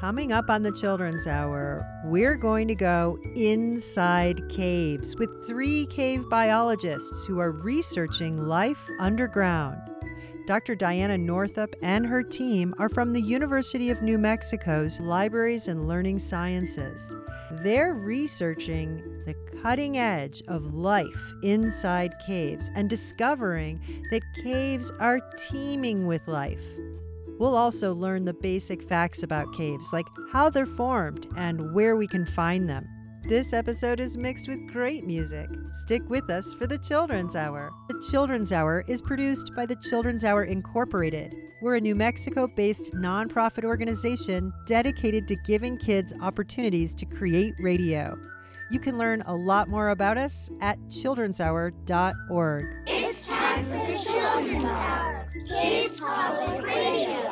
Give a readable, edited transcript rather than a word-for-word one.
Coming up on the Children's Hour, we're going to go inside caves with 3 cave biologists who are researching life underground. Dr. Diana Northup and her team are from the University of New Mexico's Libraries and Learning Sciences. They're researching the cutting edge of life inside caves and discovering that caves are teeming with life. We'll also learn the basic facts about caves, like how they're formed and where we can find them. This episode is mixed with great music. Stick with us for the Children's Hour. The Children's Hour is produced by the Children's Hour Incorporated. We're a New Mexico-based nonprofit organization dedicated to giving kids opportunities to create radio. You can learn a lot more about us at childrenshour.org. It's time for the Children's Hour, Kids Public Radio.